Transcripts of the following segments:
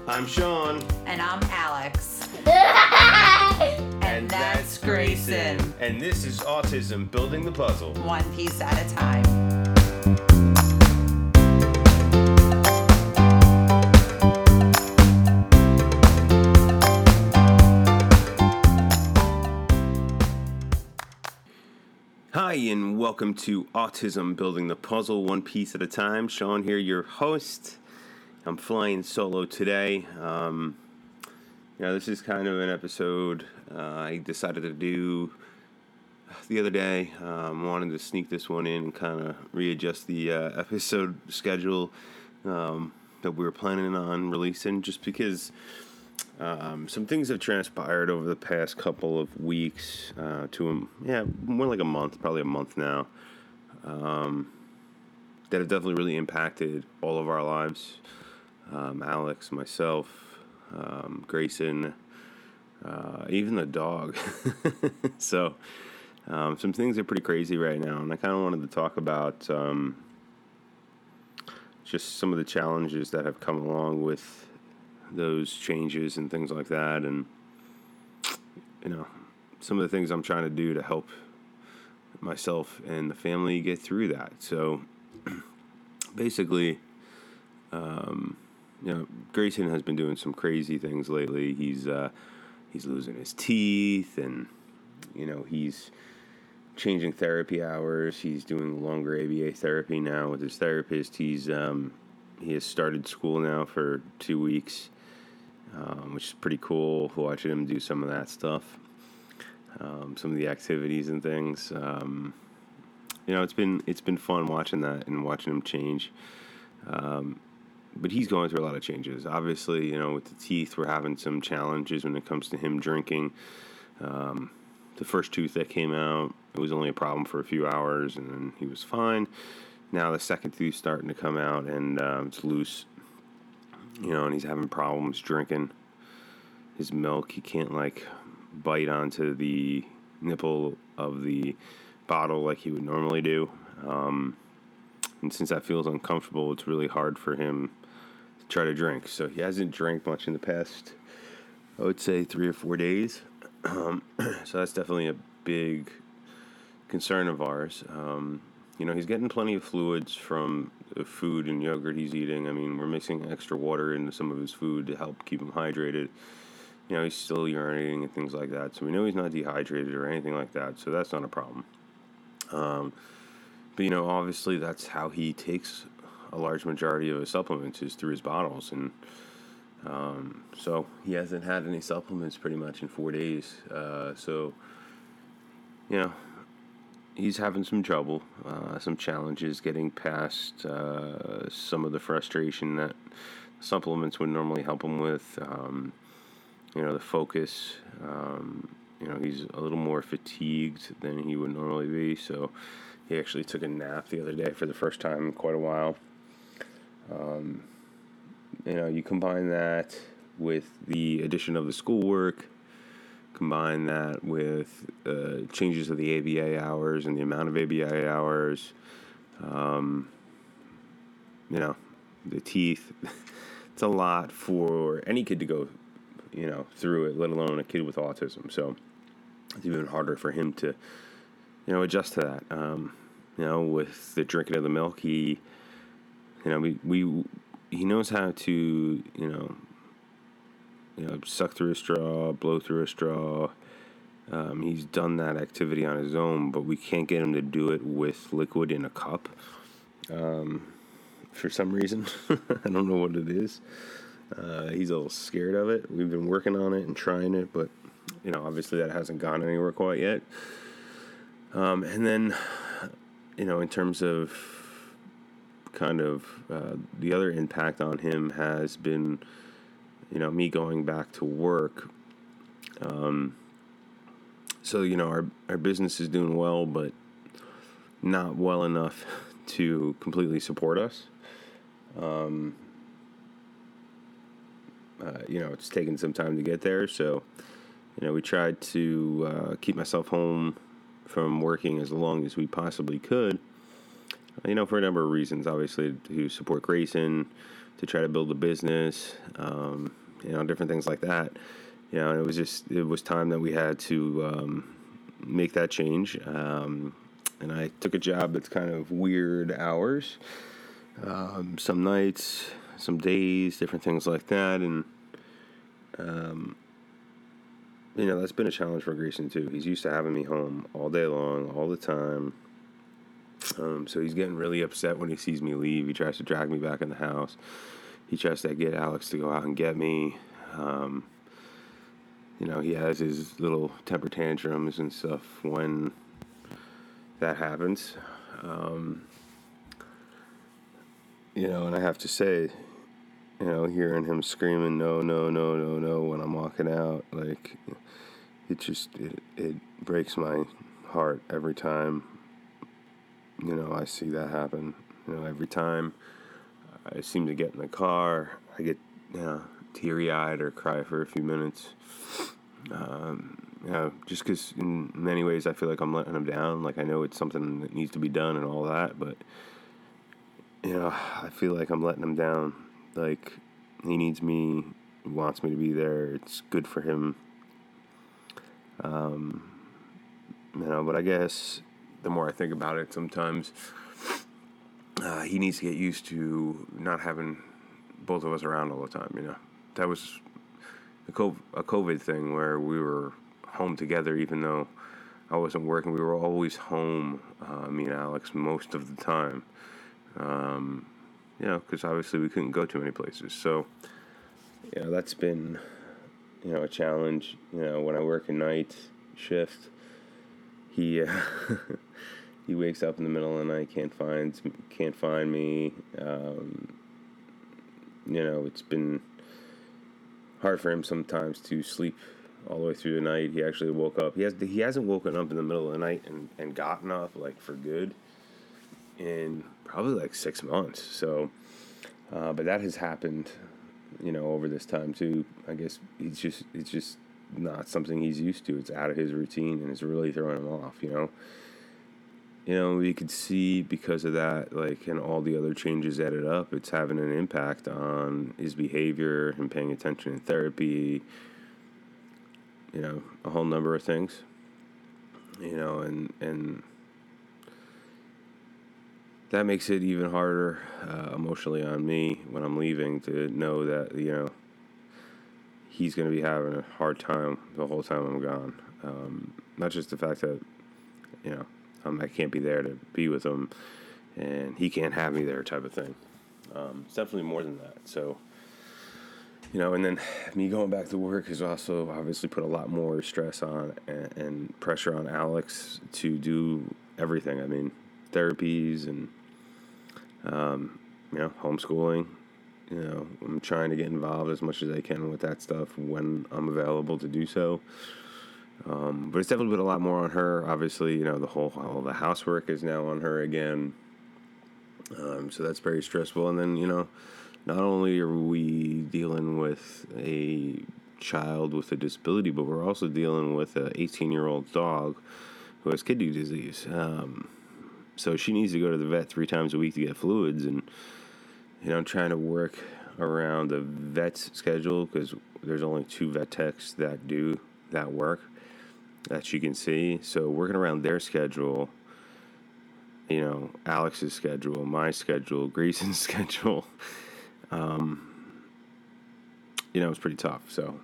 I'm Sean. And I'm Alex. And that's Grayson. And this is Autism Building the Puzzle. One piece at a time. Hi, and welcome to Autism Building the Puzzle, one piece at a time. Sean here, your host. I'm flying solo today. This is kind of an episode I decided to do the other day. Wanted to sneak this one in and kind of readjust the episode schedule that we were planning on releasing, just because some things have transpired over the past couple of weeks more like a month, probably a month now, that have definitely really impacted all of our lives. Alex, myself, Grayson, even the dog. So some things are pretty crazy right now, and I kind of wanted to talk about just some of the challenges that have come along with those changes and things like that, and some of the things I'm trying to do to help myself and the family get through that. So basically, Grayson has been doing some crazy things lately. He's losing his teeth, and he's changing therapy hours. He's doing longer ABA therapy now with his therapist. He has started school now for 2 weeks, which is pretty cool, watching him do some of that stuff, some of the activities and things. It's been fun watching that and watching him change. But he's going through a lot of changes. Obviously, with the teeth, we're having some challenges when it comes to him drinking. The first tooth that came out, it was only a problem for a few hours, and then he was fine. Now the second tooth's starting to come out, and it's loose. And he's having problems drinking his milk. He can't, bite onto the nipple of the bottle like he would normally do. And since that feels uncomfortable, it's really hard for him to try to drink. So he hasn't drank much in the past, I would say, 3 or 4 days. So that's definitely a big concern of ours. He's getting plenty of fluids from the food and yogurt he's eating. I mean, we're mixing extra water into some of his food to help keep him hydrated. He's still urinating and things like that. So we know he's not dehydrated or anything like that. So that's not a problem. But obviously that's how he takes a large majority of his supplements, is through his bottles. And so he hasn't had any supplements pretty much in 4 days. He's having some trouble, some challenges getting past some of the frustration that supplements would normally help him with. The focus. He's a little more fatigued than he would normally be. So he actually took a nap the other day for the first time in quite a while. You combine that with the addition of the schoolwork, combine that with changes of the ABA hours and the amount of ABA hours, the teeth. It's a lot for any kid to go, through it, let alone a kid with autism. So it's even harder for him to, adjust to that. With the drinking of the milk, he knows how to, suck through a straw, blow through a straw. He's done that activity on his own, but we can't get him to do it with liquid in a cup. For some reason, I don't know what it is. He's a little scared of it. We've been working on it and trying it, but obviously that hasn't gone anywhere quite yet. And then, in terms of kind of the other impact on him has been, me going back to work. So our business is doing well, but not well enough to completely support us. It's taken some time to get there. So, we tried to keep myself home from working as long as we possibly could, for a number of reasons. Obviously, to support Grayson, to try to build a business, different things like that. And it was time that we had to make that change. And I took a job that's kind of weird hours, some nights, some days, different things like that. And, that's been a challenge for Grayson too. He's used to having me home all day long, all the time. So he's getting really upset when he sees me leave. He tries to drag me back in the house. He tries to get Alex to go out and get me. He has his little temper tantrums and stuff when that happens. And I have to say, hearing him screaming, no, no, no, no, no, when I'm walking out, like, it breaks my heart every time, I see that happen. Every time I seem to get in the car, I get, teary-eyed or cry for a few minutes. Just because in many ways I feel like I'm letting him down. Like, I know it's something that needs to be done and all that, but, I feel like I'm letting him down. Like, he needs me, he wants me to be there. It's good for him. But I guess the more I think about it, sometimes he needs to get used to not having both of us around all the time, That was a COVID thing where we were home together, even though I wasn't working. We were always home, me and Alex, most of the time. Because obviously we couldn't go to many places. So, that's been, a challenge. When I work a night shift, he he wakes up in the middle of the night, can't find me. It's been hard for him sometimes to sleep all the way through the night. He actually woke up. He hasn't woken up in the middle of the night and gotten up like for good in probably like 6 months. So, but that has happened, over this time too. I guess it's just not something he's used to. It's out of his routine and it's really throwing him off. We could see because of that, like, and all the other changes added up, it's having an impact on his behavior, him paying attention in therapy, a whole number of things, and that makes it even harder emotionally on me when I'm leaving to know that, he's going to be having a hard time the whole time I'm gone. Not just the fact that, I can't be there to be with him and he can't have me there type of thing. It's definitely more than that. So, and then me going back to work has also obviously put a lot more stress on and pressure on Alex to do everything. I mean, therapies and, homeschooling. I'm trying to get involved as much as I can with that stuff when I'm available to do so. But it's definitely been a lot more on her. Obviously, all the housework is now on her again. So that's very stressful. And then, not only are we dealing with a child with a disability, but we're also dealing with an 18-year-old dog who has kidney disease. So she needs to go to the vet 3 times a week to get fluids. And, trying to work around the vet's schedule because there's only 2 vet techs that do that work that she can see. So working around their schedule, Alex's schedule, my schedule, Grayson's schedule, it's pretty tough. So,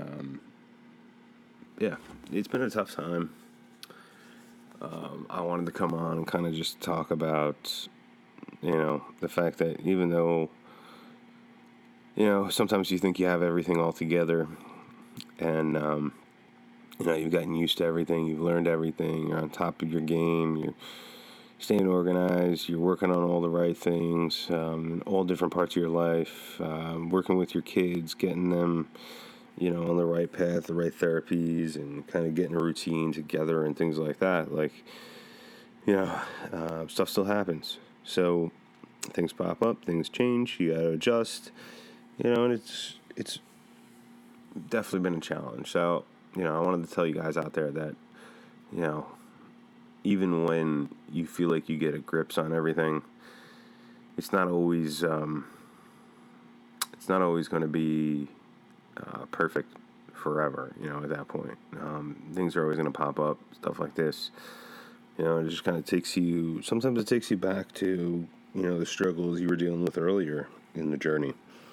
it's been a tough time. I wanted to come on and kind of just talk about, the fact that even though, sometimes you think you have everything all together and, you've gotten used to everything, you've learned everything, you're on top of your game, you're staying organized, you're working on all the right things, in all different parts of your life, working with your kids, getting them, on the right path, the right therapies, and kind of getting a routine together and things like that. Like, stuff still happens. So things pop up, things change, you gotta adjust, and it's definitely been a challenge. So, I wanted to tell you guys out there that, even when you feel like you get a grips on everything, it's not always, it's not always going to be perfect forever, at that point. Things are always going to pop up, stuff like this. It just kind of sometimes it takes you back to, the struggles you were dealing with earlier in the journey.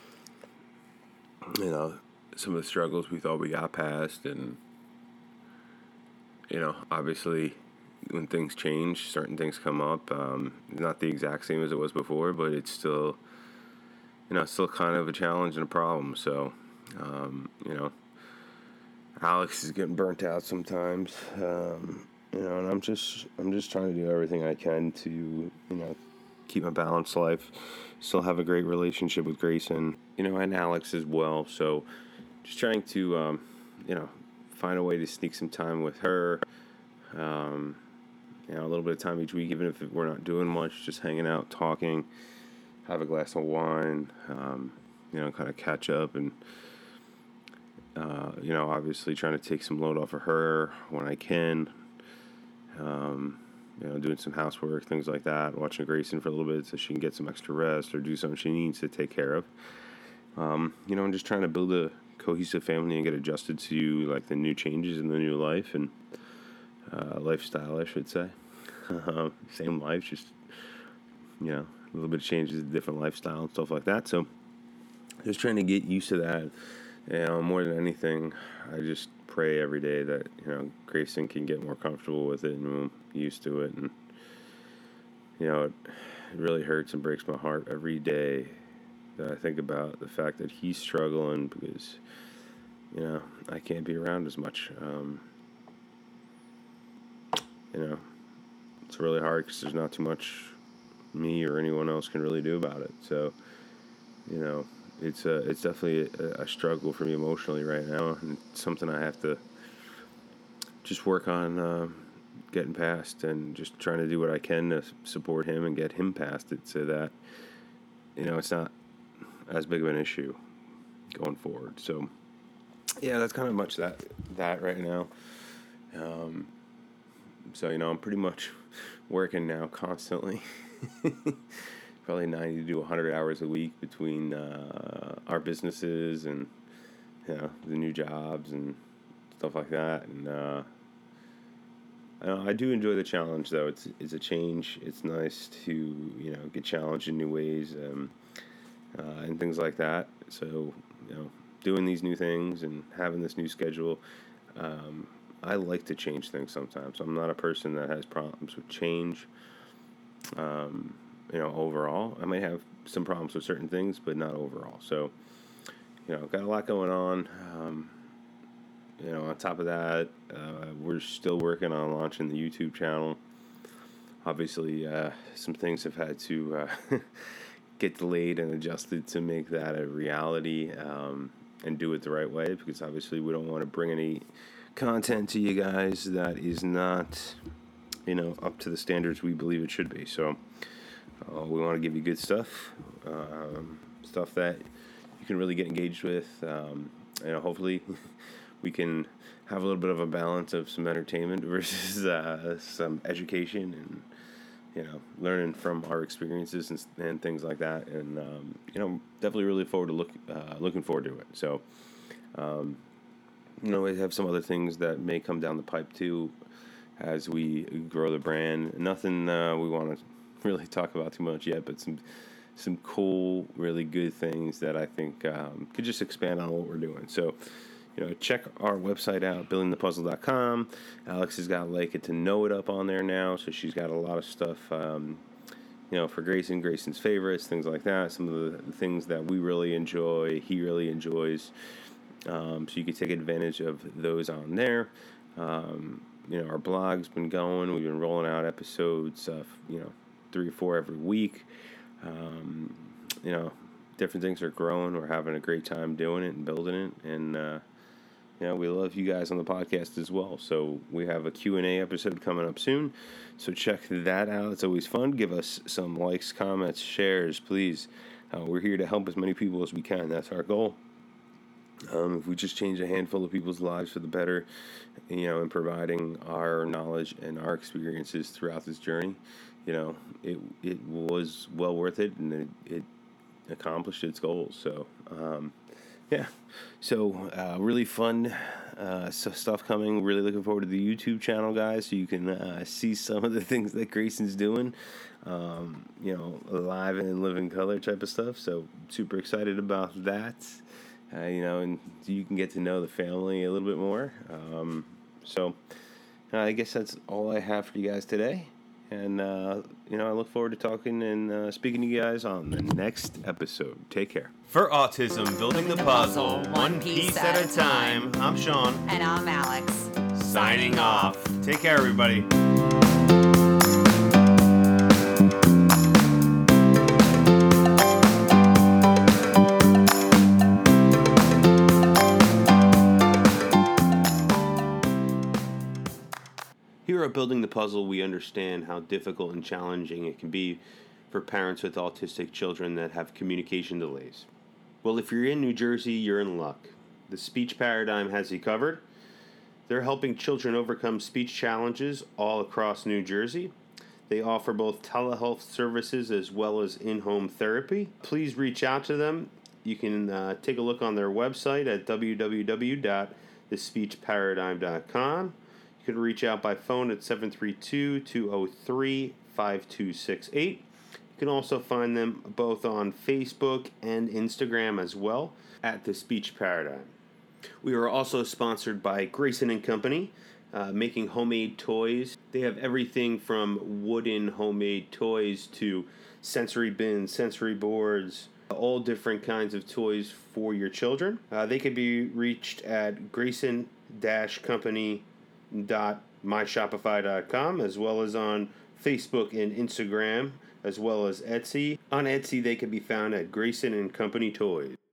Some of the struggles we thought we got past, and, obviously when things change, certain things come up. Not the exact same as it was before, but it's still, still kind of a challenge and a problem. So, Alex is getting burnt out sometimes, and I'm just trying to do everything I can to, keep a balanced life, still have a great relationship with Grayson, and Alex as well. So just trying to, find a way to sneak some time with her, a little bit of time each week, even if we're not doing much, just hanging out, talking, have a glass of wine, kind of catch up and, obviously trying to take some load off of her when I can, doing some housework, things like that, watching Grayson for a little bit so she can get some extra rest or do something she needs to take care of. And just trying to build a cohesive family and get adjusted to like the new changes in the new life and lifestyle, I should say. Same life, just, a little bit of changes, different lifestyle and stuff like that. So just trying to get used to that. More than anything, I just pray every day that, Grayson can get more comfortable with it and used to it. And, it really hurts and breaks my heart every day that I think about the fact that he's struggling because, I can't be around as much. It's really hard because there's not too much me or anyone else can really do about it. So, it's definitely a struggle for me emotionally right now, and it's something I have to just work on getting past, and just trying to do what I can to support him and get him past it, so that it's not as big of an issue going forward. So yeah, that's kind of much that right now. So I'm pretty much working now constantly. Probably 90 to 100 hours a week between our businesses and the new jobs and stuff like that. And I do enjoy the challenge, though. It's a change. It's nice to get challenged in new ways and things like that. So doing these new things and having this new schedule. I like to change things sometimes. I'm not a person that has problems with change. Overall, I may have some problems with certain things, but not overall. So, got a lot going on. On top of that, we're still working on launching the YouTube channel. Obviously, some things have had to get delayed and adjusted to make that a reality, and do it the right way, because obviously we don't want to bring any content to you guys that is not, up to the standards we believe it should be. So we want to give you good stuff, stuff that you can really get engaged with. Hopefully we can have a little bit of a balance of some entertainment versus some education and, learning from our experiences and things like that. And, definitely really looking forward to it. So, we have some other things that may come down the pipe too as we grow the brand. Nothing we want to really talk about too much yet, but some cool, really good things that I think could just expand on what we're doing. So, check our website out, buildingthepuzzle.com. Alex has got Get to Know It up on there now, so she's got a lot of stuff, for Grayson's favorites, things like that. Some of the things that we really enjoy, he really enjoys. So you can take advantage of those on there. Our blog's been going. We've been rolling out episodes of, 3 or 4 every week. Different things are growing. We're having a great time doing it and building it. And, we love you guys on the podcast as well. So we have a Q&A episode coming up soon. So check that out. It's always fun. Give us some likes, comments, shares, please. We're here to help as many people as we can. That's our goal. If we just change a handful of people's lives for the better, in providing our knowledge and our experiences throughout this journey, it was well worth it, and it accomplished its goals. So, yeah. So, really fun stuff coming. Really looking forward to the YouTube channel, guys, so you can see some of the things that Grayson's doing, live and in living color type of stuff. So, super excited about that. And you can get to know the family a little bit more. I guess that's all I have for you guys today. And, I look forward to talking and speaking to you guys on the next episode. Take care. For Autism, Building the Puzzle, one piece at a time, I'm Sean. And I'm Alex. Signing off. Take care, everybody. Here at Building the Puzzle, we understand how difficult and challenging it can be for parents with autistic children that have communication delays. Well, if you're in New Jersey, you're in luck. The Speech Paradigm has you covered. They're helping children overcome speech challenges all across New Jersey. They offer both telehealth services as well as in-home therapy. Please reach out to them. You can take a look on their website at www.thespeechparadigm.com. You can reach out by phone at 732-203-5268. You can also find them both on Facebook and Instagram as well at The Speech Paradigm. We are also sponsored by Grayson & Company, making homemade toys. They have everything from wooden homemade toys to sensory bins, sensory boards, all different kinds of toys for your children. They can be reached at grayson-company.myshopify.com, as well as on Facebook and Instagram, as well as Etsy. On Etsy, they can be found at Grayson & Company Toys.